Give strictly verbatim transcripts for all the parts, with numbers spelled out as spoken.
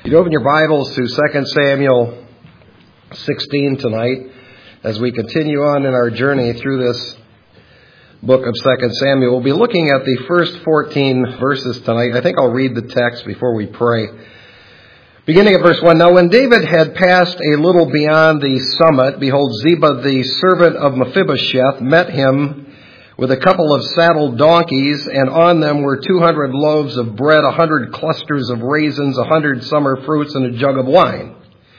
You'd open your Bibles to Second Samuel sixteen tonight as we continue on in our journey through this book of Second Samuel. We'll be looking at the first fourteen verses tonight. I think I'll read the text before we pray. Beginning at verse one, Now when David had passed a little beyond the summit, behold, Ziba, the servant of Mephibosheth, met him with a couple of saddled donkeys, and on them were two hundred loaves of bread, a hundred clusters of raisins, a hundred summer fruits, and a jug of wine.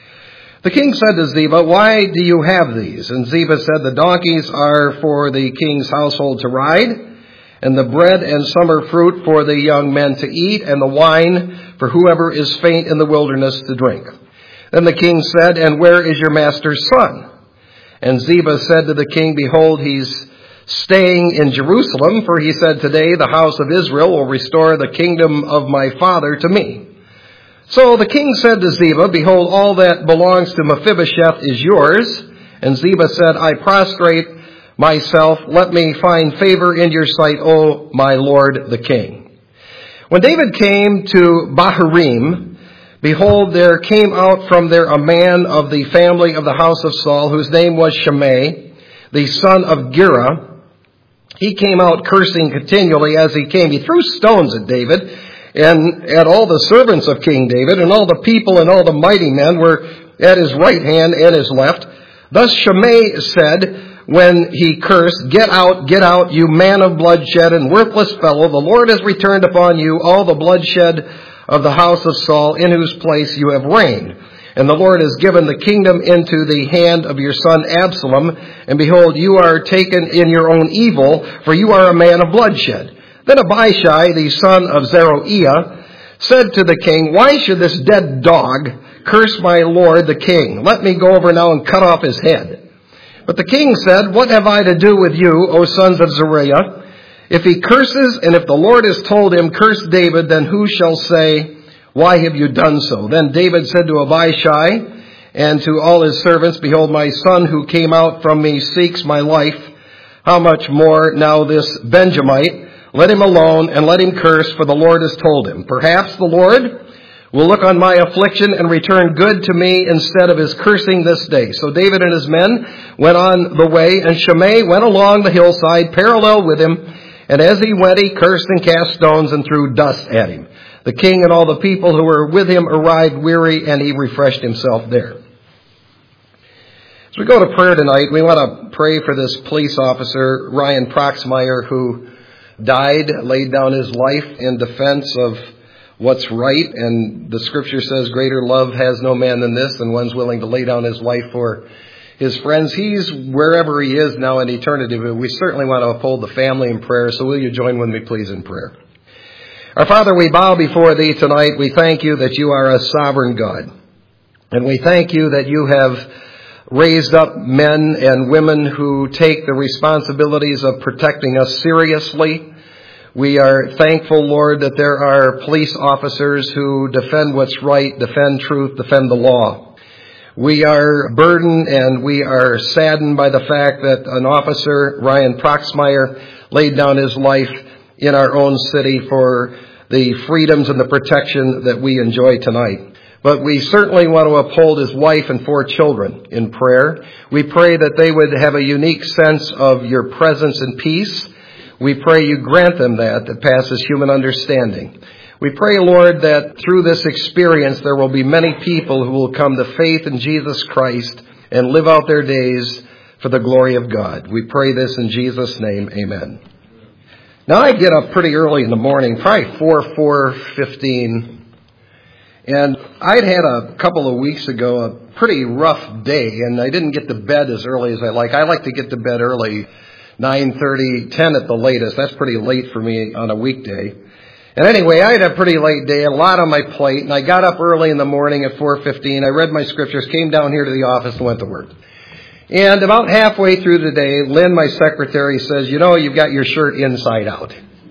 The king said to Ziba, Why do you have these? And Ziba said, The donkeys are for the king's household to ride, and the bread and summer fruit for the young men to eat, and the wine for whoever is faint in the wilderness to drink. Then the king said, And where is your master's son? And Ziba said to the king, Behold, he's staying in Jerusalem, for he said, Today the house of Israel will restore the kingdom of my father to me. So the king said to Ziba, Behold, all that belongs to Mephibosheth is yours. And Ziba said, I prostrate myself. Let me find favor in your sight, O my lord the king. When David came to Bahurim, behold, there came out from there a man of the family of the house of Saul, whose name was Shimei, the son of Gera. He came out cursing continually as he came. He threw stones at David and at all the servants of King David, and all the people and all the mighty men were at his right hand and his left. Thus Shimei said, when he cursed, Get out, get out, you man of bloodshed and worthless fellow. The Lord has returned upon you all the bloodshed of the house of Saul, in whose place you have reigned. And the Lord has given the kingdom into the hand of your son Absalom. And behold, you are taken in your own evil, for you are a man of bloodshed. Then Abishai, the son of Zeruiah, said to the king, Why should this dead dog curse my lord the king? Let me go over now and cut off his head. But the king said, What have I to do with you, O sons of Zeruiah? If he curses, and if the Lord has told him, Curse David, then who shall say, Why have you done so? Then David said to Abishai and to all his servants, Behold, my son who came out from me seeks my life. How much more now this Benjamite? Let him alone and let him curse, for the Lord has told him. Perhaps the Lord will look on my affliction and return good to me instead of his cursing this day. So David and his men went on the way, and Shimei went along the hillside parallel with him. And as he went, he cursed and cast stones and threw dust at him. The king and all the people who were with him arrived weary, and he refreshed himself there. As we go to prayer tonight, we want to pray for this police officer, Ryan Proxmire, who died, laid down his life in defense of what's right. And the scripture says, Greater love has no man than this, and one's willing to lay down his life for his friends. He's wherever he is now in eternity, but we certainly want to uphold the family in prayer. So will you join with me, please, in prayer? Our Father, we bow before Thee tonight. We thank You that You are a sovereign God. And we thank You that You have raised up men and women who take the responsibilities of protecting us seriously. We are thankful, Lord, that there are police officers who defend what's right, defend truth, defend the law. We are burdened and we are saddened by the fact that an officer, Ryan Proxmire, laid down his life in our own city for the freedoms and the protection that we enjoy tonight. But we certainly want to uphold his wife and four children in prayer. We pray that they would have a unique sense of Your presence and peace. We pray You grant them that, that passes human understanding. We pray, Lord, that through this experience there will be many people who will come to faith in Jesus Christ and live out their days for the glory of God. We pray this in Jesus' name, amen. Now, I get up pretty early in the morning, probably four, four fifteen, and I'd had a couple of weeks ago a pretty rough day, and I didn't get to bed as early as I like. I like to get to bed early, nine thirty, ten at the latest. That's pretty late for me on a weekday. And anyway, I had a pretty late day, a lot on my plate, and I got up early in the morning at four fifteen. I read my scriptures, came down here to the office, and went to work. And about halfway through the day, Lynn, my secretary, says, You know, you've got your shirt inside out.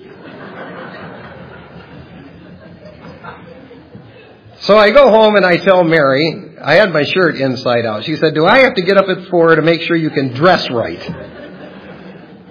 So I go home and I tell Mary, I had my shirt inside out. She said, Do I have to get up at four to make sure you can dress right?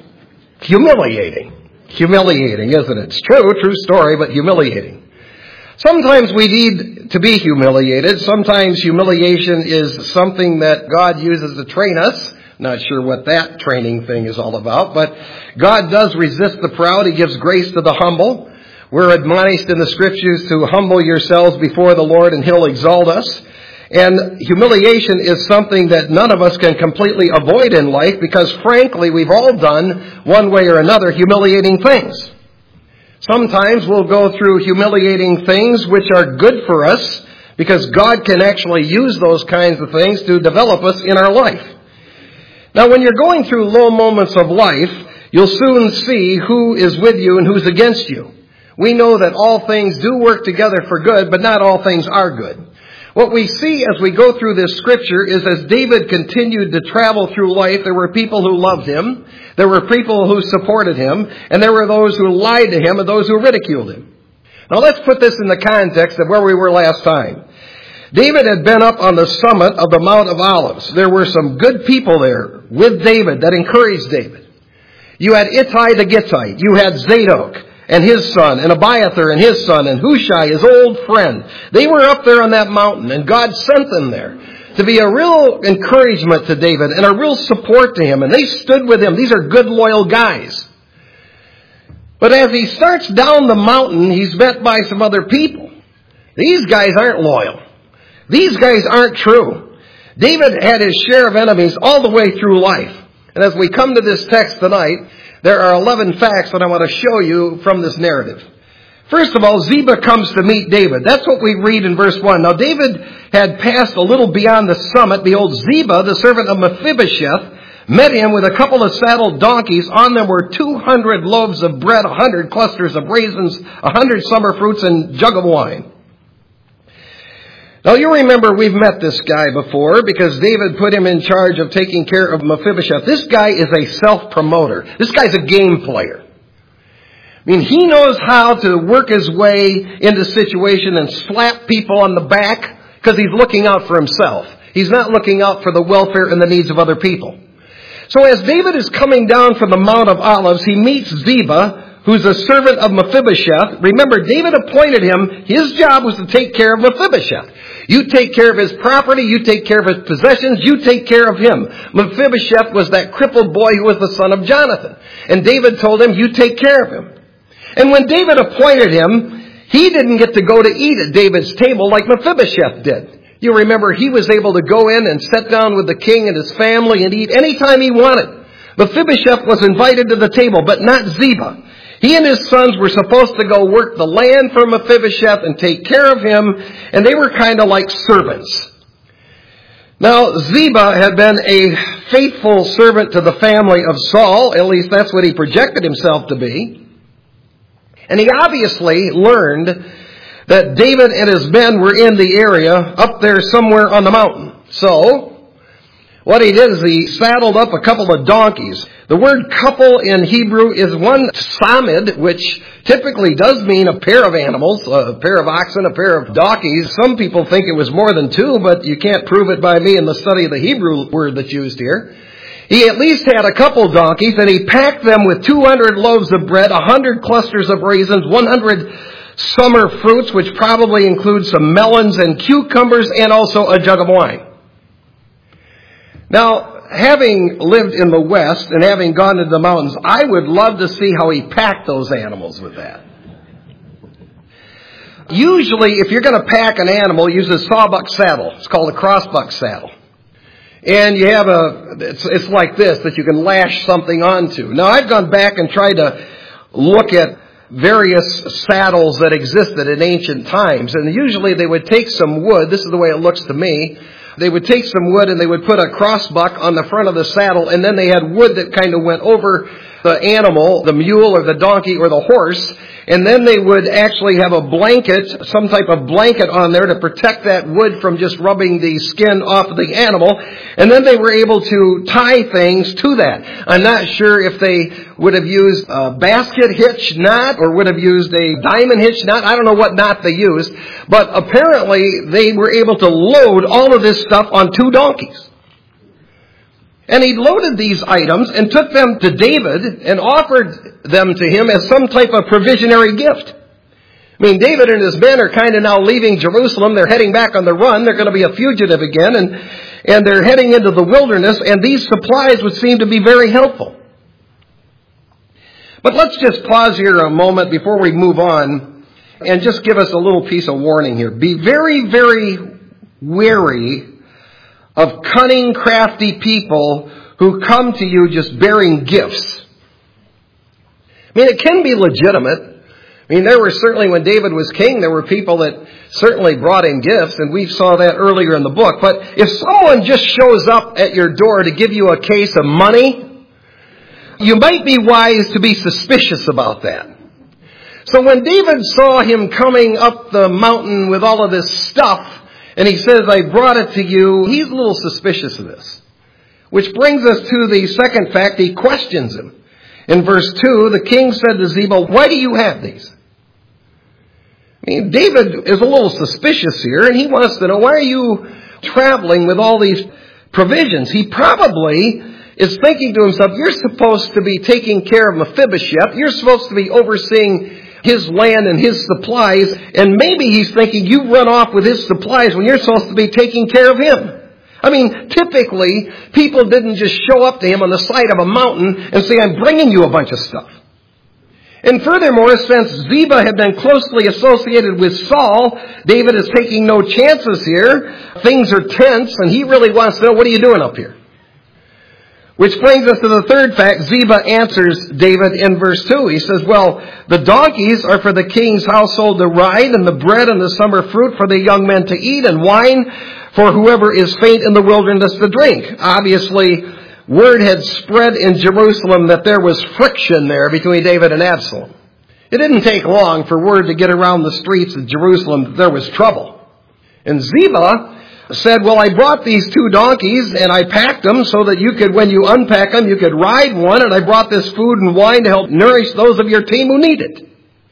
Humiliating. Humiliating, isn't it? It's true, true story, but humiliating. Sometimes we need to be humiliated. Sometimes humiliation is something that God uses to train us. Not sure what that training thing is all about, but God does resist the proud. He gives grace to the humble. We're admonished in the Scriptures to humble yourselves before the Lord and He'll exalt us. And humiliation is something that none of us can completely avoid in life because, frankly, we've all done, one way or another, humiliating things. Sometimes we'll go through humiliating things which are good for us because God can actually use those kinds of things to develop us in our life. Now, when you're going through low moments of life, you'll soon see who is with you and who's against you. We know that all things do work together for good, but not all things are good. What we see as we go through this scripture is as David continued to travel through life, there were people who loved him, there were people who supported him, and there were those who lied to him and those who ridiculed him. Now let's put this in the context of where we were last time. David had been up on the summit of the Mount of Olives. There were some good people there with David that encouraged David. You had Ittai the Gittite. You had Zadok and his son, and Abiathar and his son, and Hushai, his old friend. They were up there on that mountain, and God sent them there to be a real encouragement to David and a real support to him. And they stood with him. These are good, loyal guys. But as he starts down the mountain, he's met by some other people. These guys aren't loyal. These guys aren't true. David had his share of enemies all the way through life. And as we come to this text tonight, there are eleven facts that I want to show you from this narrative. First of all, Ziba comes to meet David. That's what we read in verse one. Now, David had passed a little beyond the summit. Behold, Ziba, the servant of Mephibosheth, met him with a couple of saddled donkeys. On them were two hundred loaves of bread, a hundred clusters of raisins, a hundred summer fruits, and a jug of wine. Now, you remember we've met this guy before because David put him in charge of taking care of Mephibosheth. This guy is a self-promoter. This guy's a game player. I mean, he knows how to work his way into situation and slap people on the back because he's looking out for himself. He's not looking out for the welfare and the needs of other people. So as David is coming down from the Mount of Olives, he meets Ziba, who's a servant of Mephibosheth. Remember, David appointed him. His job was to take care of Mephibosheth. You take care of his property. You take care of his possessions. You take care of him. Mephibosheth was that crippled boy who was the son of Jonathan. And David told him, you take care of him. And when David appointed him, he didn't get to go to eat at David's table like Mephibosheth did. You remember he was able to go in and sit down with the king and his family and eat anytime he wanted. Mephibosheth was invited to the table, but not Ziba. He and his sons were supposed to go work the land for Mephibosheth and take care of him, and they were kind of like servants. Now, Ziba had been a faithful servant to the family of Saul, at least that's what he projected himself to be. And he obviously learned that David and his men were in the area up there somewhere on the mountain. So, what he did is he saddled up a couple of donkeys. The word couple in Hebrew is one samid, which typically does mean a pair of animals, a pair of oxen, a pair of donkeys. Some people think it was more than two, but you can't prove it by me in the study of the Hebrew word that's used here. He at least had a couple donkeys, and he packed them with two hundred loaves of bread, one hundred clusters of raisins, one hundred summer fruits, which probably includes some melons and cucumbers, and also a jug of wine. Now, having lived in the West and having gone to the mountains, I would love to see how he packed those animals with that. Usually, if you're going to pack an animal, use a sawbuck saddle. It's called a crossbuck saddle. And you have a, it's, it's like this, that you can lash something onto. Now, I've gone back and tried to look at various saddles that existed in ancient times. And usually they would take some wood. This is the way it looks to me. They would take some wood and they would put a crossbuck on the front of the saddle, and then they had wood that kind of went over the animal, the mule or the donkey or the horse, and then they would actually have a blanket, some type of blanket on there to protect that wood from just rubbing the skin off of the animal, and then they were able to tie things to that. I'm not sure if they would have used a basket hitch knot or would have used a diamond hitch knot. I don't know what knot they used, but apparently they were able to load all of this stuff on two donkeys. And he loaded these items and took them to David and offered them to him as some type of provisionary gift. I mean, David and his men are kind of now leaving Jerusalem. They're heading back on the run. They're going to be a fugitive again, and, and they're heading into the wilderness, and these supplies would seem to be very helpful. But let's just pause here a moment before we move on and just give us a little piece of warning here. Be very, very wary of cunning, crafty people who come to you just bearing gifts. I mean, it can be legitimate. I mean, there were certainly, when David was king, there were people that certainly brought in gifts, and we saw that earlier in the book. But if someone just shows up at your door to give you a case of money, you might be wise to be suspicious about that. So when David saw him coming up the mountain with all of this stuff, and he says, I brought it to you, he's a little suspicious of this. Which brings us to the second fact, he questions him. In verse two, the king said to Ziba, why do you have these? I mean, David is a little suspicious here, and he wants to know, why are you traveling with all these provisions? He probably is thinking to himself, you're supposed to be taking care of Mephibosheth. You're supposed to be overseeing his land and his supplies. And maybe he's thinking, you run off with his supplies when you're supposed to be taking care of him. I mean, typically, people didn't just show up to him on the side of a mountain and say, I'm bringing you a bunch of stuff. And furthermore, since Ziba had been closely associated with Saul, David is taking no chances here. Things are tense, and he really wants to know, what are you doing up here? Which brings us to the third fact. Ziba answers David in verse two. He says, well, the donkeys are for the king's household to ride, and the bread and the summer fruit for the young men to eat, and wine for whoever is faint in the wilderness to drink. Obviously, word had spread in Jerusalem that there was friction there between David and Absalom. It didn't take long for word to get around the streets of Jerusalem that there was trouble. And Ziba said, well, I brought these two donkeys and I packed them so that you could, when you unpack them, you could ride one, and I brought this food and wine to help nourish those of your team who need it.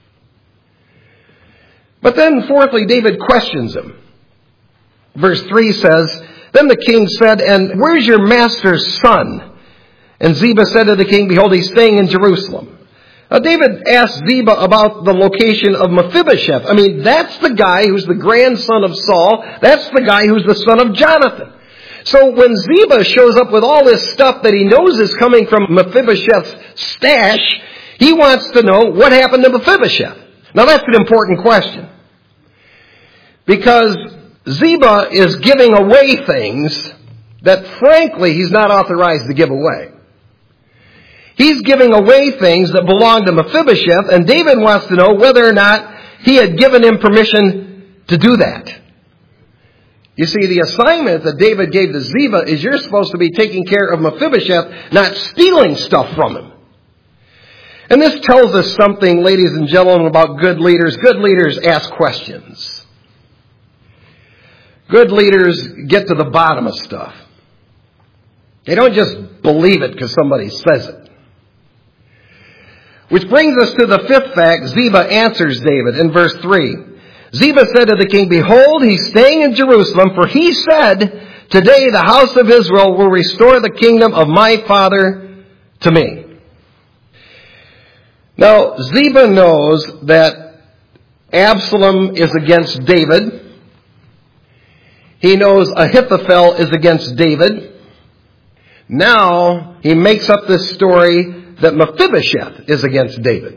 But then, fourthly, David questions him. Verse three says, then the king said, and where's your master's son? And Ziba said to the king, behold, he's staying in Jerusalem. Now, David asked Ziba about the location of Mephibosheth. I mean, that's the guy who's the grandson of Saul. That's the guy who's the son of Jonathan. So when Ziba shows up with all this stuff that he knows is coming from Mephibosheth's stash, he wants to know what happened to Mephibosheth. Now, that's an important question. Because Ziba is giving away things that, frankly, he's not authorized to give away. He's giving away things that belong to Mephibosheth, and David wants to know whether or not he had given him permission to do that. You see, the assignment that David gave to Ziba is you're supposed to be taking care of Mephibosheth, not stealing stuff from him. And this tells us something, ladies and gentlemen, about good leaders. Good leaders ask questions. Good leaders get to the bottom of stuff. They don't just believe it because somebody says it. Which brings us to the fifth fact. Ziba answers David in verse three. Ziba said to the king, behold, he's staying in Jerusalem, for he said, today the house of Israel will restore the kingdom of my father to me. Now, Ziba knows that Absalom is against David. He knows Ahithophel is against David. Now, he makes up this story that Mephibosheth is against David.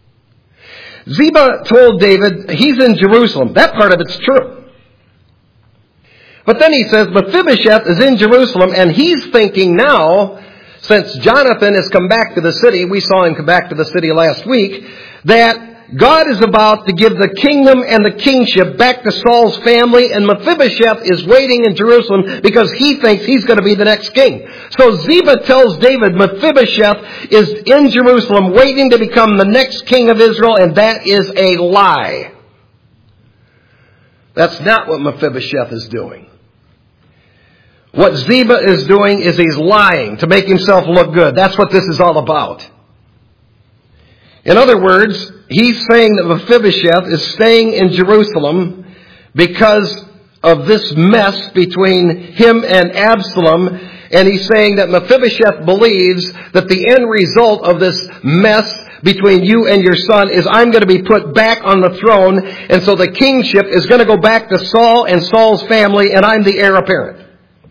Ziba told David he's in Jerusalem. That part of it's true. But then he says Mephibosheth is in Jerusalem, and he's thinking now, since Jonathan has come back to the city, we saw him come back to the city last week, that God is about to give the kingdom and the kingship back to Saul's family, and Mephibosheth is waiting in Jerusalem because he thinks he's going to be the next king. So Ziba tells David Mephibosheth is in Jerusalem waiting to become the next king of Israel, and that is a lie. That's not what Mephibosheth is doing. What Ziba is doing is he's lying to make himself look good. That's what this is all about. In other words, he's saying that Mephibosheth is staying in Jerusalem because of this mess between him and Absalom. And he's saying that Mephibosheth believes that the end result of this mess between you and your son is I'm going to be put back on the throne, and so the kingship is going to go back to Saul and Saul's family, and I'm the heir apparent.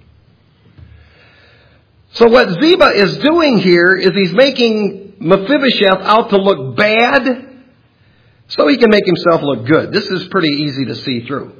So what Ziba is doing here is he's making Mephibosheth out to look bad so he can make himself look good. This is pretty easy to see through.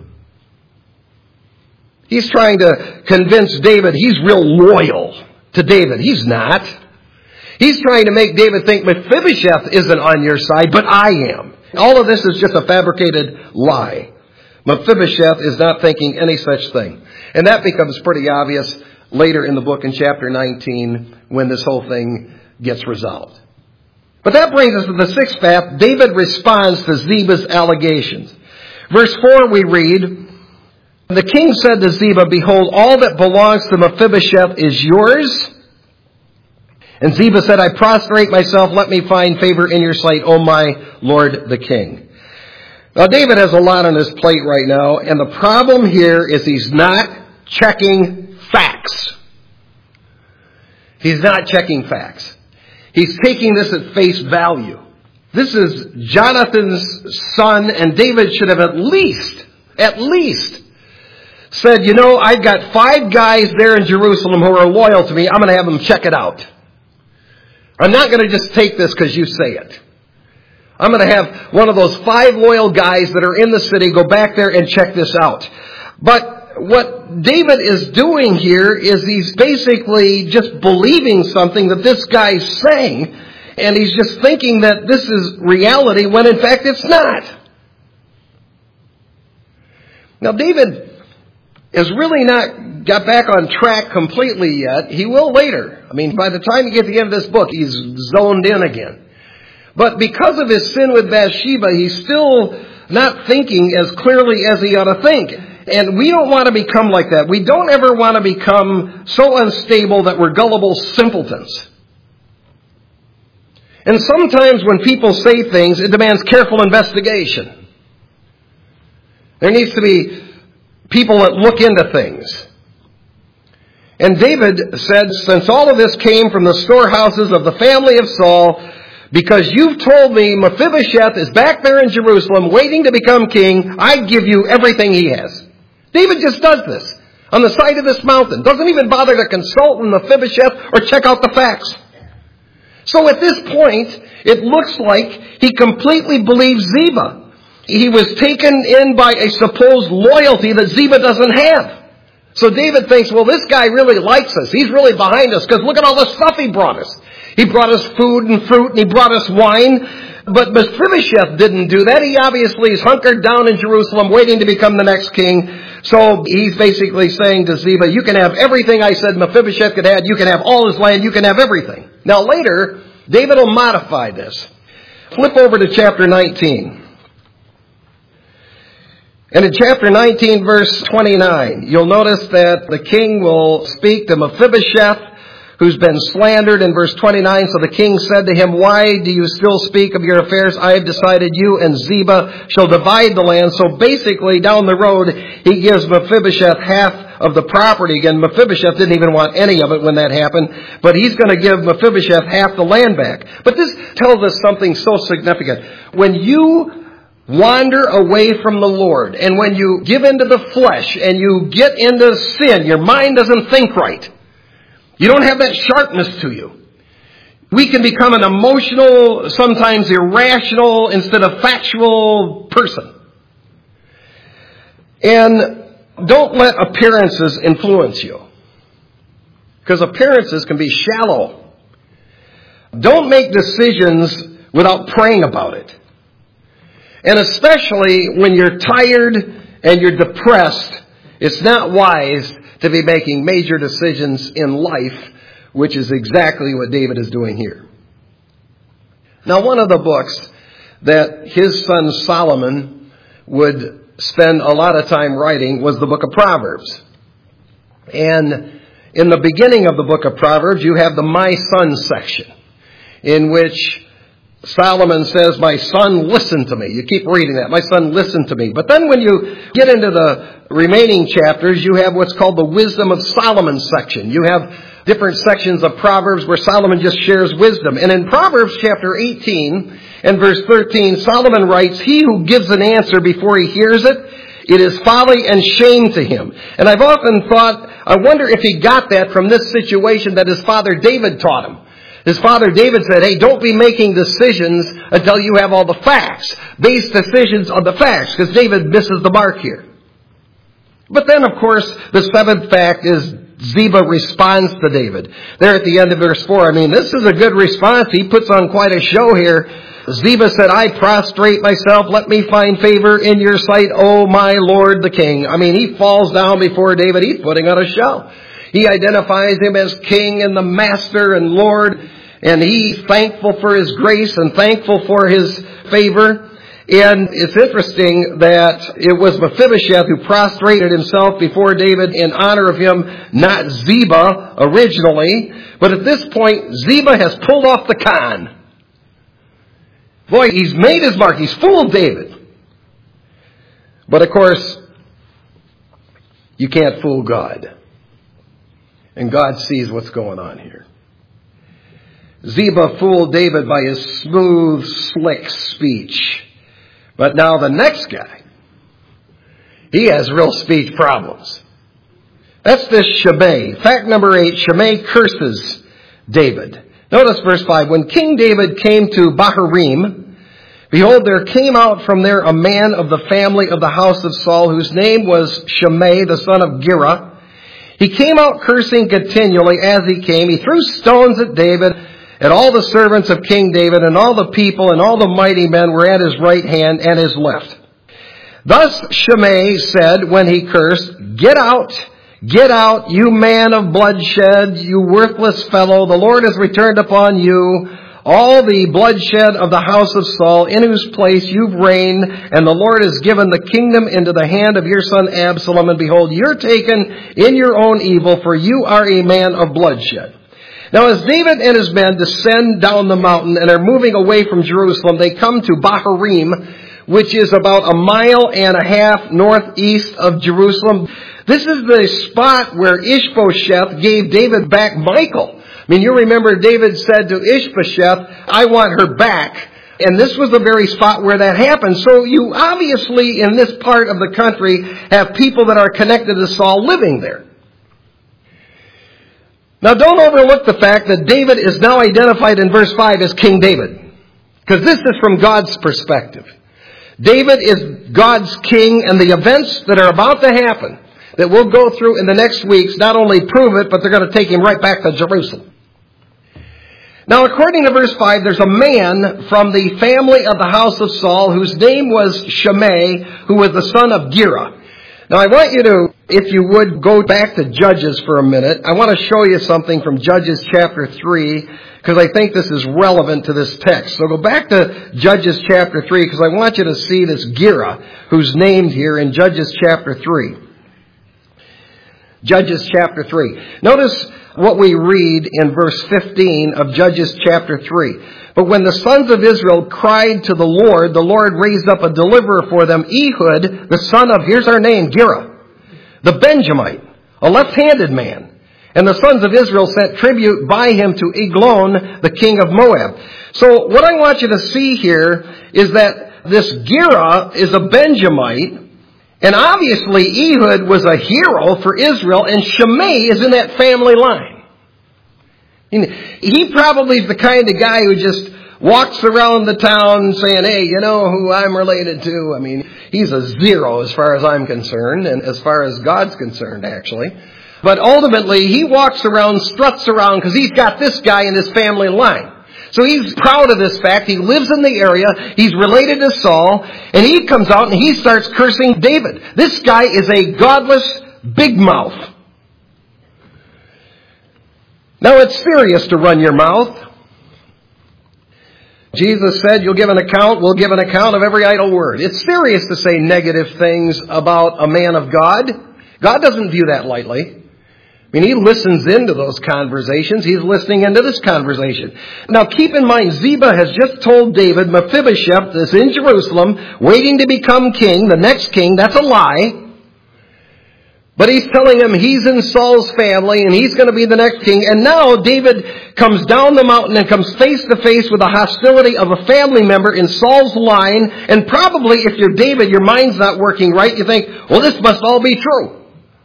He's trying to convince David he's real loyal to David. He's not. He's trying to make David think Mephibosheth isn't on your side, but I am. All of this is just a fabricated lie. Mephibosheth is not thinking any such thing. And that becomes pretty obvious later in the book in chapter nineteen when this whole thing gets resolved. But that brings us to the sixth fact. David responds to Ziba's allegations. Verse four we read, the king said to Ziba, behold, all that belongs to Mephibosheth is yours. And Ziba said, I prostrate myself, let me find favor in your sight, O my lord the king. Now David has a lot on his plate right now, and the problem here is he's not checking facts. He's not checking facts. He's taking this at face value. This is Jonathan's son, and David should have at least, at least, said, you know, I've got five guys there in Jerusalem who are loyal to me. I'm going to have them check it out. I'm not going to just take this because you say it. I'm going to have one of those five loyal guys that are in the city go back there and check this out. But what David is doing here is he's basically just believing something that this guy's saying, and he's just thinking that this is reality when in fact it's not. Now David has really not got back on track completely yet. He will later. I mean, by the time you get to the end of this book, he's zoned in again. But because of his sin with Bathsheba, he's still not thinking as clearly as he ought to think. And we don't want to become like that. We don't ever want to become so unstable that we're gullible simpletons. And sometimes when people say things, it demands careful investigation. There needs to be people that look into things. And David said, since all of this came from the storehouses of the family of Saul, because you've told me Mephibosheth is back there in Jerusalem waiting to become king, I give you everything he has. David just does this on the side of this mountain. Doesn't even bother to consult with Mephibosheth or check out the facts. So at this point, it looks like he completely believes Ziba. He was taken in by a supposed loyalty that Ziba doesn't have. So David thinks, well, this guy really likes us. He's really behind us because look at all the stuff he brought us. He brought us food and fruit and he brought us wine. But Mephibosheth didn't do that. He obviously is hunkered down in Jerusalem waiting to become the next king. So he's basically saying to Ziba, you can have everything I said Mephibosheth could have. You can have all his land. You can have everything. Now later, David will modify this. Flip over to chapter nineteen. And in chapter nineteen, verse twenty-nine, you'll notice that the king will speak to Mephibosheth, who's been slandered. In verse twenty-nine, so the king said to him, why do you still speak of your affairs? I have decided you and Ziba shall divide the land. So basically, down the road, he gives Mephibosheth half of the property. Again, Mephibosheth didn't even want any of it when that happened, but he's going to give Mephibosheth half the land back. But this tells us something so significant. When you wander away from the Lord, and when you give into the flesh and you get into sin, your mind doesn't think right. You don't have that sharpness to you. We can become an emotional, sometimes irrational, instead of factual person. And don't let appearances influence you, because appearances can be shallow. Don't make decisions without praying about it. And especially when you're tired and you're depressed, it's not wise to be making major decisions in life, which is exactly what David is doing here. Now, one of the books that his son Solomon would spend a lot of time writing was the book of Proverbs. And in the beginning of the book of Proverbs, you have the My Son section, in which Solomon says, my son, listen to me. You keep reading that. My son, listen to me. But then when you get into the remaining chapters, you have what's called the Wisdom of Solomon section. You have different sections of Proverbs where Solomon just shares wisdom. And in Proverbs chapter eighteen and verse thirteen, Solomon writes, "He who gives an answer before he hears it, it is folly and shame to him." And I've often thought, I wonder if he got that from this situation that his father David taught him. His father David said, hey, don't be making decisions until you have all the facts. Base decisions on the facts, because David misses the mark here. But then, of course, the seventh fact is Ziba responds to David. There at the end of verse four, I mean, this is a good response. He puts on quite a show here. Ziba said, "I prostrate myself. Let me find favor in your sight, O my Lord the king." I mean, he falls down before David. He's putting on a show. He identifies him as king and the master and Lord. And he's thankful for his grace and thankful for his favor. And it's interesting that it was Mephibosheth who prostrated himself before David in honor of him, not Ziba originally. But at this point, Ziba has pulled off the con. Boy, he's made his mark. He's fooled David. But of course, you can't fool God. And God sees what's going on here. Ziba fooled David by his smooth, slick speech. But now the next guy, he has real speech problems. That's this Shimei. Fact number eight, Shimei curses David. Notice verse five. When King David came to Bahurim, behold, there came out from there a man of the family of the house of Saul, whose name was Shimei, the son of Gera. He came out cursing continually as he came. He threw stones at David, at all the servants of King David, and all the people, and all the mighty men were at his right hand and his left. Thus Shimei said when he cursed, "Get out, get out, you man of bloodshed, you worthless fellow. The Lord has returned upon you all the bloodshed of the house of Saul, in whose place you've reigned, and the Lord has given the kingdom into the hand of your son Absalom. And behold, you're taken in your own evil, for you are a man of bloodshed." Now, as David and his men descend down the mountain and are moving away from Jerusalem, they come to Bahurim, which is about a mile and a half northeast of Jerusalem. This is the spot where Ishbosheth gave David back Michal. I mean, you remember David said to Ishbosheth, "I want her back." And this was the very spot where that happened. So you obviously, in this part of the country, have people that are connected to Saul living there. Now, don't overlook the fact that David is now identified in verse five as King David, because this is from God's perspective. David is God's king, and the events that are about to happen, that we'll go through in the next weeks, not only prove it, but they're going to take him right back to Jerusalem. Now, according to verse five, there's a man from the family of the house of Saul whose name was Shimei, who was the son of Gera. Now, I want you to, if you would, go back to Judges for a minute. I want to show you something from Judges chapter three, because I think this is relevant to this text. So go back to Judges chapter three, because I want you to see this Gera, who's named here in Judges chapter three. Judges chapter three. Notice what we read in verse fifteen of Judges chapter three. "But when the sons of Israel cried to the Lord, the Lord raised up a deliverer for them, Ehud, the son of," here's our name, Gera, "the Benjamite, a left-handed man. And the sons of Israel sent tribute by him to Eglon, the king of Moab." So what I want you to see here is that this Gera is a Benjamite, and obviously Ehud was a hero for Israel, and Shimei is in that family line. He probably is the kind of guy who just walks around the town saying, "Hey, you know who I'm related to?" I mean, he's a zero as far as I'm concerned, and as far as God's concerned, actually. But ultimately, he walks around, struts around, because he's got this guy in his family line. So he's proud of this fact. He lives in the area. He's related to Saul. And he comes out and he starts cursing David. This guy is a godless big mouth. Now, it's serious to run your mouth. Jesus said, "You'll give an account, we'll give an account of every idle word." It's serious to say negative things about a man of God. God doesn't view that lightly. I mean, he listens into those conversations. He's listening into this conversation. Now, keep in mind, Ziba has just told David, Mephibosheth is in Jerusalem, waiting to become king, the next king. That's a lie. But he's telling him he's in Saul's family and he's going to be the next king. And now David comes down the mountain and comes face to face with the hostility of a family member in Saul's line. And probably if you're David, your mind's not working right. You think, well, this must all be true.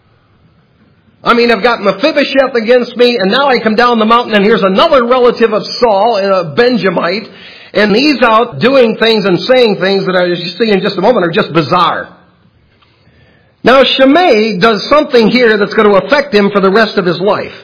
I mean, I've got Mephibosheth against me, and now I come down the mountain and here's another relative of Saul, a Benjamite. And he's out doing things and saying things that, as you see in just a moment, are just bizarre. Now, Shimei does something here that's going to affect him for the rest of his life.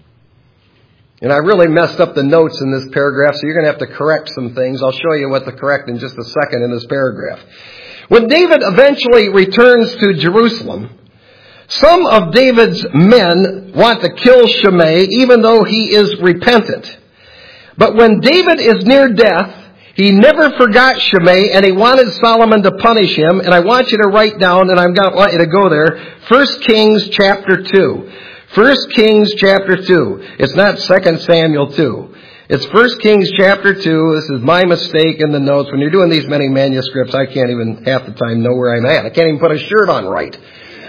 And I really messed up the notes in this paragraph, so you're going to have to correct some things. I'll show you what to correct in just a second in this paragraph. When David eventually returns to Jerusalem, some of David's men want to kill Shimei, even though he is repentant. But when David is near death, he never forgot Shimei, and he wanted Solomon to punish him. And I want you to write down, and I want you to go there, First Kings chapter two. First Kings chapter two. It's not Second Samuel two. It's First Kings chapter two. This is my mistake in the notes. When you're doing these many manuscripts, I can't even half the time know where I'm at. I can't even put a shirt on right.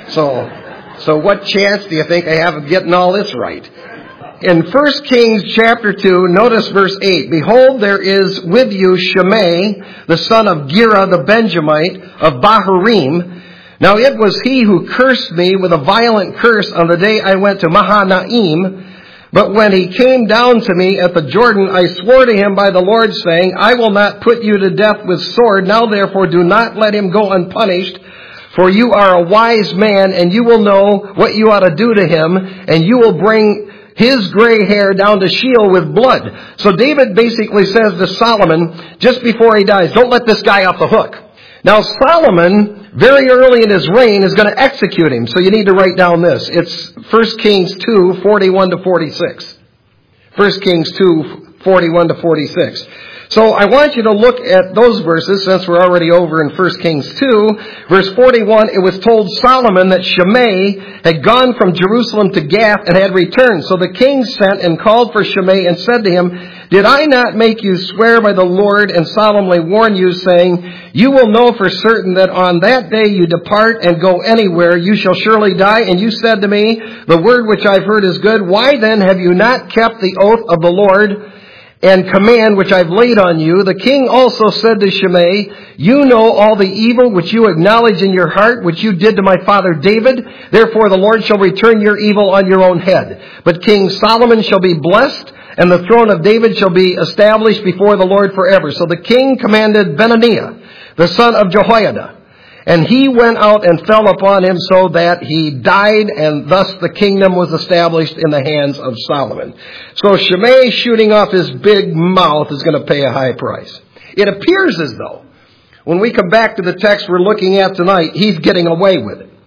So, so what chance do you think I have of getting all this right? In First Kings chapter two, notice verse eight. Behold, there is with you Shimei, the son of Gera the Benjamite of Bahurim. Now it was he who cursed me with a violent curse on the day I went to Mahanaim. But when he came down to me at the Jordan, I swore to him by the Lord, saying, I will not put you to death with sword. Now therefore do not let him go unpunished. For you are a wise man, and you will know what you ought to do to him, and you will bring his gray hair down to Sheol with blood. So David basically says to Solomon, just before he dies, don't let this guy off the hook. Now Solomon, very early in his reign, is going to execute him. So you need to write down this. It's First Kings two, forty-one to forty-six. First Kings two, forty-one to forty-six. So I want you to look at those verses, since we're already over in First Kings two. Verse forty-one, it was told Solomon that Shimei had gone from Jerusalem to Gath and had returned. So the king sent and called for Shimei and said to him, Did I not make you swear by the Lord and solemnly warn you, saying, You will know for certain that on that day you depart and go anywhere, you shall surely die. And you said to me, The word which I've heard is good. Why then have you not kept the oath of the Lord and command which I've laid on you? The king also said to Shimei, You know all the evil which you acknowledge in your heart, which you did to my father David. Therefore the Lord shall return your evil on your own head. But King Solomon shall be blessed, and the throne of David shall be established before the Lord forever. So the king commanded Benaiah, the son of Jehoiada, and he went out and fell upon him so that he died, and thus the kingdom was established in the hands of Solomon. So Shimei, shooting off his big mouth, is going to pay a high price. It appears as though, when we come back to the text we're looking at tonight, he's getting away with it.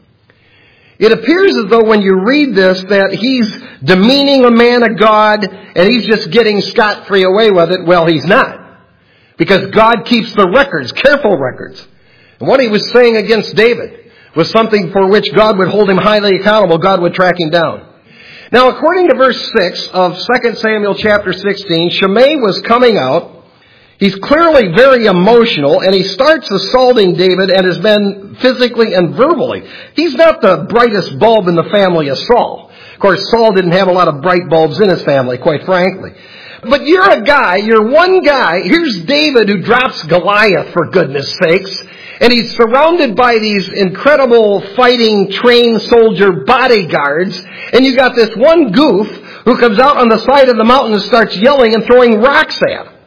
It appears as though when you read this that he's demeaning a man of God and he's just getting scot-free away with it. Well, he's not. Because God keeps the records, careful records. And what he was saying against David was something for which God would hold him highly accountable. God would track him down. Now, according to verse six of Second Samuel chapter sixteen, Shimei was coming out. He's clearly very emotional, and he starts assaulting David and his men physically and verbally. He's not the brightest bulb in the family of Saul. Of course, Saul didn't have a lot of bright bulbs in his family, quite frankly. But you're a guy, you're one guy. Here's David who drops Goliath, for goodness sakes. And he's surrounded by these incredible fighting trained soldier bodyguards. And you got this one goof who comes out on the side of the mountain and starts yelling and throwing rocks at him.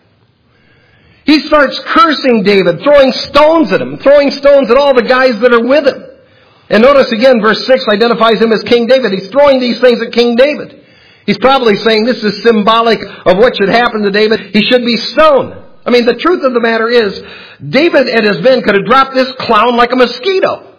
He starts cursing David, throwing stones at him, throwing stones at all the guys that are with him. And notice again, verse six identifies him as King David. He's throwing these things at King David. He's probably saying this is symbolic of what should happen to David. He should be stoned. I mean, the truth of the matter is, David and his men could have dropped this clown like a mosquito.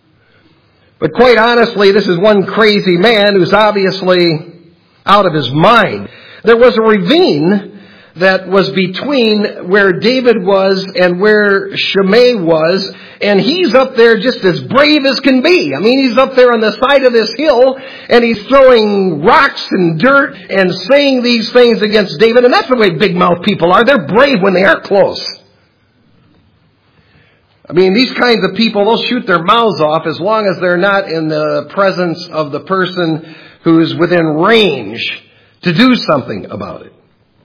But quite honestly, this is one crazy man who's obviously out of his mind. There was a ravine that was between where David was and where Shimei was, and he's up there just as brave as can be. I mean, he's up there on the side of this hill, and he's throwing rocks and dirt and saying these things against David, and that's the way big-mouth people are. They're brave when they are close. I mean, these kinds of people, they'll shoot their mouths off as long as they're not in the presence of the person who's within range to do something about it.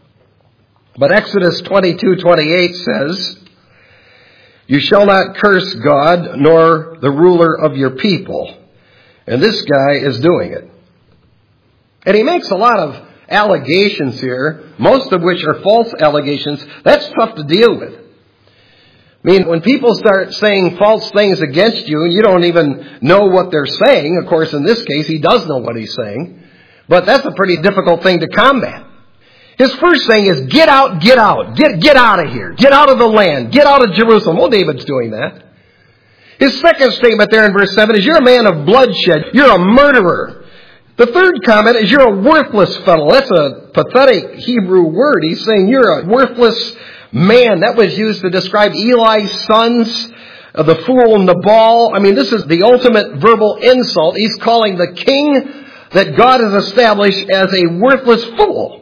But Exodus twenty-two twenty-eight says, "You shall not curse God nor the ruler of your people." And this guy is doing it. And he makes a lot of allegations here, most of which are false allegations. That's tough to deal with. I mean, when people start saying false things against you, and you don't even know what they're saying, of course, in this case, he does know what he's saying, but that's a pretty difficult thing to combat. His first thing is, get out, get out, get, get out of here, get out of the land, get out of Jerusalem. Well, David's doing that. His second statement there in verse seven is, you're a man of bloodshed, you're a murderer. The third comment is, you're a worthless fellow. That's a pathetic Hebrew word. He's saying you're a worthless man. That was used to describe Eli's sons, uh, the fool Nabal. I mean, this is the ultimate verbal insult. He's calling the king that God has established as a worthless fool.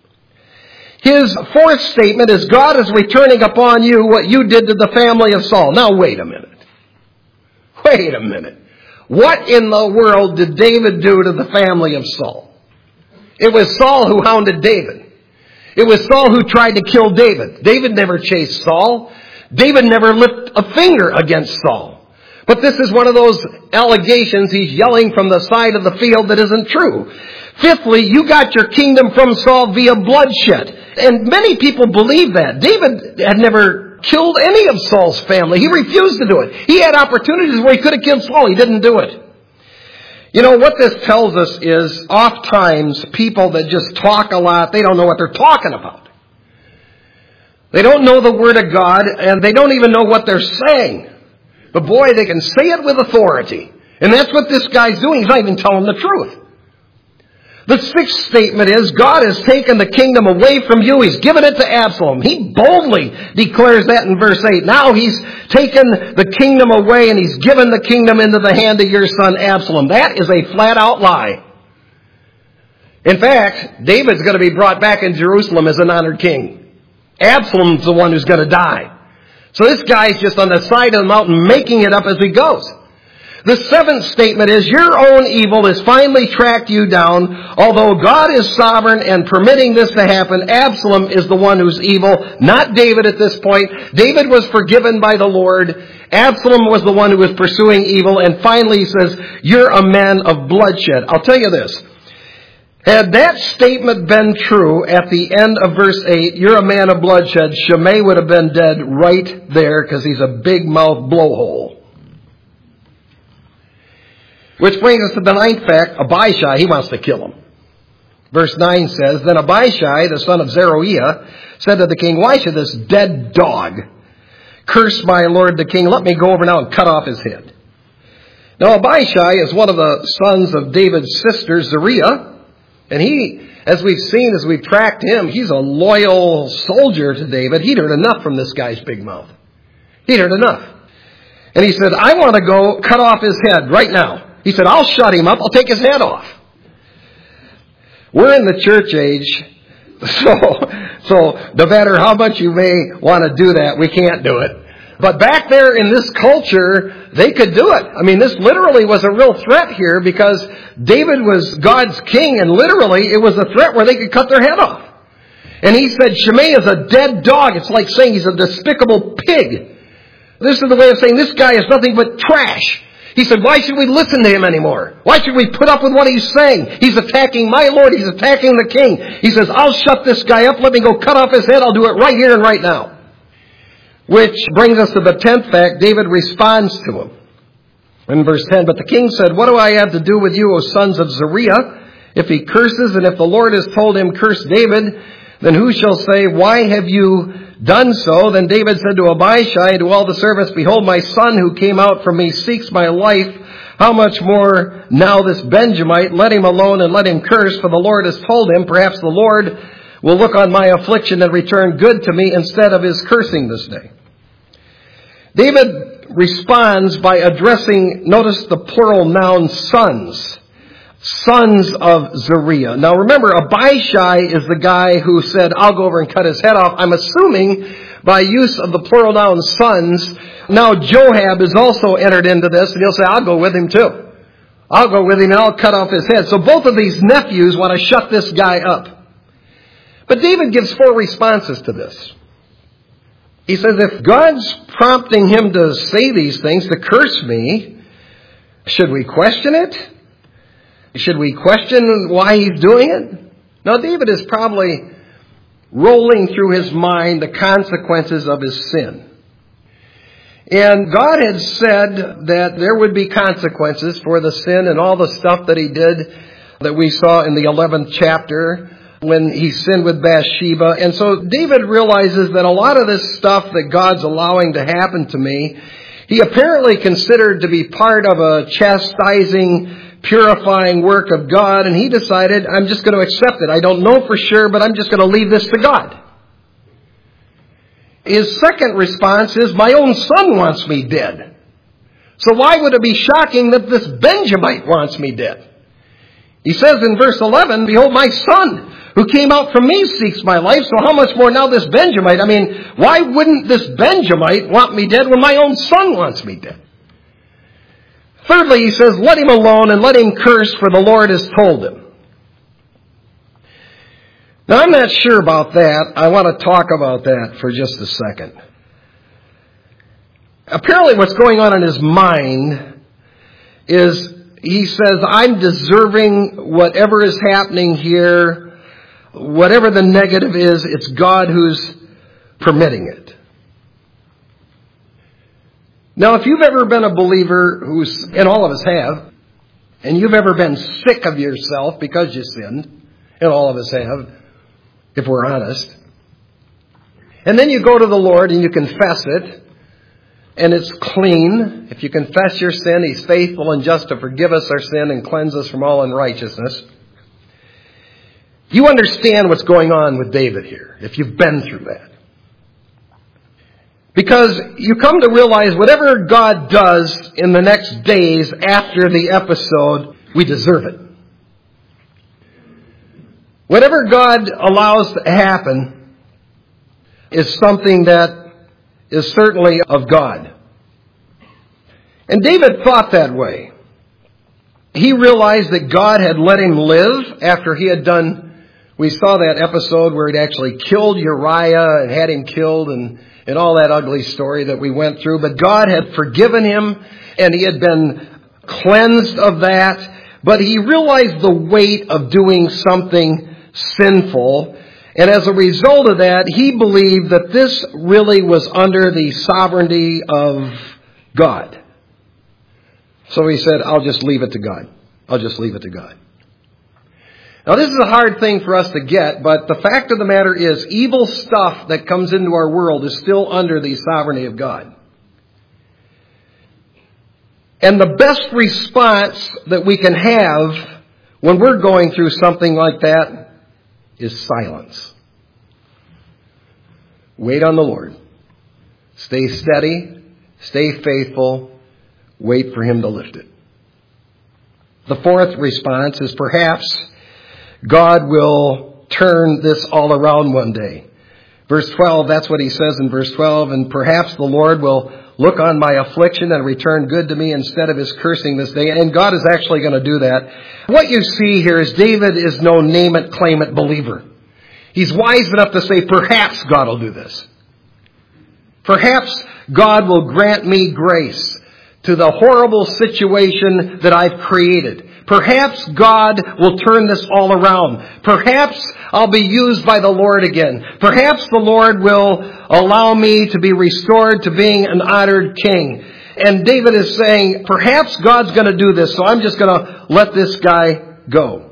His fourth statement is, God is returning upon you what you did to the family of Saul. Now, wait a minute. Wait a minute. What in the world did David do to the family of Saul? It was Saul who hounded David. It was Saul who tried to kill David. David never chased Saul. David never lifted a finger against Saul. But this is one of those allegations he's yelling from the side of the field that isn't true. Fifthly, you got your kingdom from Saul via bloodshed. And many people believe that. David had never killed any of Saul's family. He refused to do it. He had opportunities where he could have killed Saul. He didn't do it. You know, what this tells us is, oftentimes, people that just talk a lot, they don't know what they're talking about. They don't know the Word of God, and they don't even know what they're saying. But boy, they can say it with authority. And that's what this guy's doing. He's not even telling the truth. The sixth statement is, God has taken the kingdom away from you. He's given it to Absalom. He boldly declares that in verse eight. Now he's taken the kingdom away and he's given the kingdom into the hand of your son Absalom. That is a flat out lie. In fact, David's going to be brought back in Jerusalem as an honored king. Absalom's the one who's going to die. So this guy's just on the side of the mountain making it up as he goes. The seventh statement is, your own evil has finally tracked you down. Although God is sovereign and permitting this to happen, Absalom is the one who's evil, not David at this point. David was forgiven by the Lord. Absalom was the one who was pursuing evil. And finally he says, you're a man of bloodshed. I'll tell you this. Had that statement been true at the end of verse eight, you're a man of bloodshed, Shimei would have been dead right there because he's a big mouth blowhole. Which brings us to the ninth fact, Abishai, he wants to kill him. Verse nine says, then Abishai, the son of Zeruiah, said to the king, why should this dead dog curse my lord the king? Let me go over now and cut off his head. Now Abishai is one of the sons of David's sister, Zeruiah. And he, as we've seen, as we've tracked him, he's a loyal soldier to David. He'd heard enough from this guy's big mouth. He'd heard enough. And he said, I want to go cut off his head right now. He said, I'll shut him up. I'll take his head off. We're in the church age. So, so no matter how much you may want to do that, we can't do it. But back there in this culture, they could do it. I mean, this literally was a real threat here because David was God's king, and literally it was a threat where they could cut their head off. And he said, Shimei is a dead dog. It's like saying he's a despicable pig. This is the way of saying this guy is nothing but trash. He said, why should we listen to him anymore? Why should we put up with what he's saying? He's attacking my Lord. He's attacking the king. He says, I'll shut this guy up. Let me go cut off his head. I'll do it right here and right now. Which brings us to the tenth fact. David responds to him. In verse ten, but the king said, what do I have to do with you, O sons of Zeruiah? If he curses, and if the Lord has told him, curse David, then who shall say, why have you done so? Then David said to Abishai and to all the servants, behold, my son who came out from me seeks my life. How much more now this Benjamite? Let him alone and let him curse, for the Lord has told him, perhaps the Lord will look on my affliction and return good to me instead of his cursing this day. David responds by addressing, notice the plural noun, sons. sons of Zeruiah. Now remember, Abishai is the guy who said, I'll go over and cut his head off. I'm assuming by use of the plural noun sons. Now Joab is also entered into this, and he'll say, I'll go with him too. I'll go with him and I'll cut off his head. So both of these nephews want to shut this guy up. But David gives four responses to this. He says, if God's prompting him to say these things, to curse me, should we question it? Should we question why he's doing it? Now, David is probably rolling through his mind the consequences of his sin. And God had said that there would be consequences for the sin and all the stuff that he did that we saw in the eleventh chapter when he sinned with Bathsheba. And so David realizes that a lot of this stuff that God's allowing to happen to me, he apparently considered to be part of a chastising, purifying work of God, and he decided, I'm just going to accept it. I don't know for sure, but I'm just going to leave this to God. His second response is, my own son wants me dead. So why would it be shocking that this Benjamite wants me dead? He says in verse eleven, behold, my son who came out from me seeks my life, so how much more now this Benjamite? I mean, why wouldn't this Benjamite want me dead when my own son wants me dead? Thirdly, he says, let him alone and let him curse, for the Lord has told him. Now, I'm not sure about that. I want to talk about that for just a second. Apparently what's going on in his mind is he says, I'm deserving whatever is happening here, whatever the negative is, it's God who's permitting it. Now, if you've ever been a believer, who's, and all of us have, and you've ever been sick of yourself because you sinned, and all of us have, if we're honest, and then you go to the Lord and you confess it, and it's clean. If you confess your sin, He's faithful and just to forgive us our sin and cleanse us from all unrighteousness. You understand what's going on with David here, if you've been through that. Because you come to realize whatever God does in the next days after the episode, we deserve it. Whatever God allows to happen is something that is certainly of God. And David thought that way. He realized that God had let him live after he had done, we saw that episode where he'd actually killed Uriah and had him killed and, and all that ugly story that we went through. But God had forgiven him and he had been cleansed of that. But he realized the weight of doing something sinful. And as a result of that, he believed that this really was under the sovereignty of God. So he said, I'll just leave it to God. I'll just leave it to God. Now, this is a hard thing for us to get, but the fact of the matter is, evil stuff that comes into our world is still under the sovereignty of God. And the best response that we can have when we're going through something like that is silence. Wait on the Lord. Stay steady. Stay faithful. Wait for Him to lift it. The fourth response is perhaps God will turn this all around one day. Verse twelve, that's what he says in verse twelve. And perhaps the Lord will look on my affliction and return good to me instead of His cursing this day. And God is actually going to do that. What you see here is David is no name it, claim it believer. He's wise enough to say, perhaps God will do this. Perhaps God will grant me grace to the horrible situation that I've created. Perhaps God will turn this all around. Perhaps I'll be used by the Lord again. Perhaps the Lord will allow me to be restored to being an honored king. And David is saying, perhaps God's going to do this, so I'm just going to let this guy go.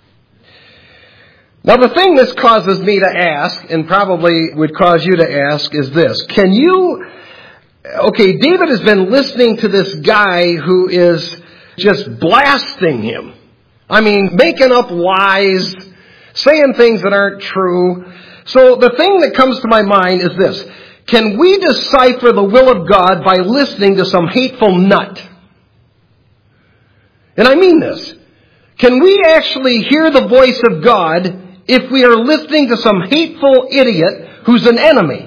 Now, the thing this causes me to ask, and probably would cause you to ask, is this. Can you... Okay, David has been listening to this guy who is just blasting him. I mean, making up lies, saying things that aren't true. So the thing that comes to my mind is this. Can we decipher the will of God by listening to some hateful nut? And I mean this. Can we actually hear the voice of God if we are listening to some hateful idiot who's an enemy?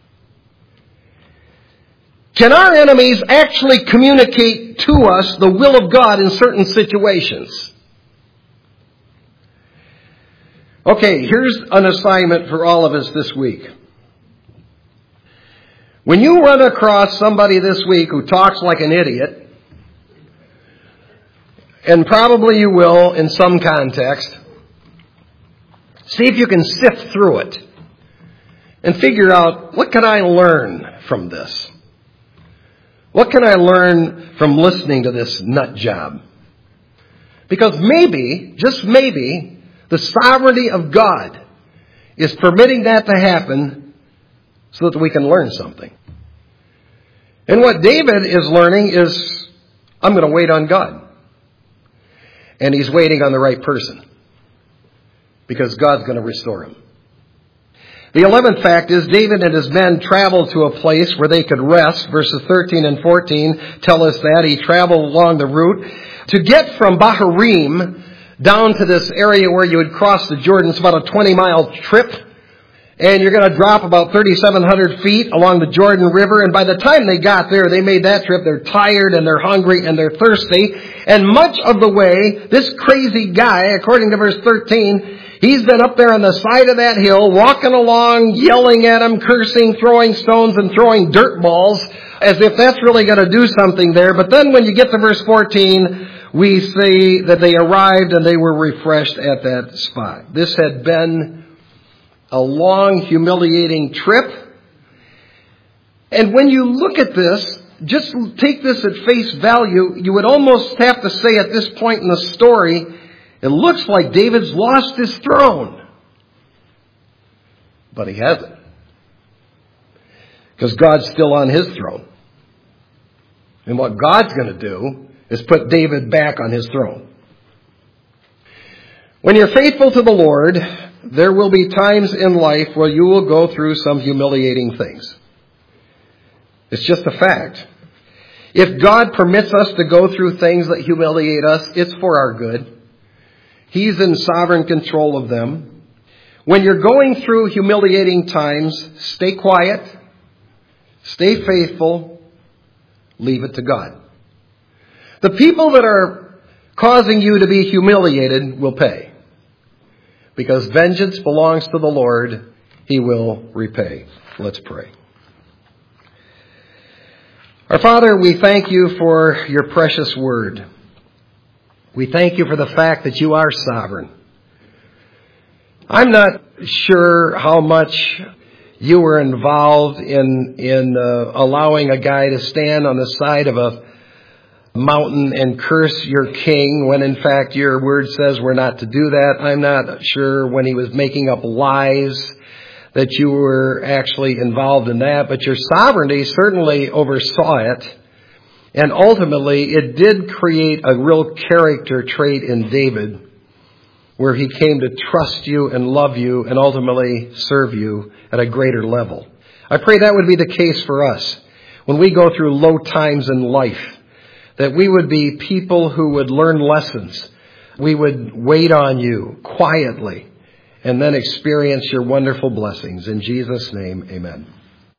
Can our enemies actually communicate to us the will of God in certain situations? Okay, here's an assignment for all of us this week. When you run across somebody this week who talks like an idiot, and probably you will in some context, see if you can sift through it and figure out, what can I learn from this? What can I learn from listening to this nut job? Because maybe, just maybe, the sovereignty of God is permitting that to happen so that we can learn something. And what David is learning is, I'm going to wait on God. And he's waiting on the right person, because God's going to restore him. The eleventh fact is, David and his men traveled to a place where they could rest. Verses thirteen and fourteen tell us that. He traveled along the route. To get from Bahurim down to this area where you would cross the Jordan, it's about a twenty mile trip. And you're going to drop about thirty-seven hundred feet along the Jordan River. And by the time they got there, they made that trip, they're tired and they're hungry and they're thirsty. And much of the way, this crazy guy, according to verse thirteen, he's been up there on the side of that hill, walking along, yelling at him, cursing, throwing stones and throwing dirt balls, as if that's really going to do something there. But then when you get to verse fourteen, we see that they arrived and they were refreshed at that spot. This had been a long, humiliating trip. And when you look at this, just take this at face value, you would almost have to say at this point in the story, it looks like David's lost his throne. But he hasn't. Because God's still on his throne. And what God's going to do is put David back on his throne. When you're faithful to the Lord, there will be times in life where you will go through some humiliating things. It's just a fact. If God permits us to go through things that humiliate us, it's for our good. He's in sovereign control of them. When you're going through humiliating times, stay quiet, stay faithful, leave it to God. The people that are causing you to be humiliated will pay. Because vengeance belongs to the Lord, He will repay. Let's pray. Our Father, we thank you for your precious word. We thank you for the fact that you are sovereign. I'm not sure how much you were involved in, in uh, allowing a guy to stand on the side of a mountain and curse your king when in fact your word says we're not to do that. I'm not sure when he was making up lies that you were actually involved in that, but your sovereignty certainly oversaw it. And ultimately it did create a real character trait in David where he came to trust you and love you and ultimately serve you at a greater level. I pray that would be the case for us when we go through low times in life, that we would be people who would learn lessons. We would wait on you quietly and then experience your wonderful blessings. In Jesus' name, amen.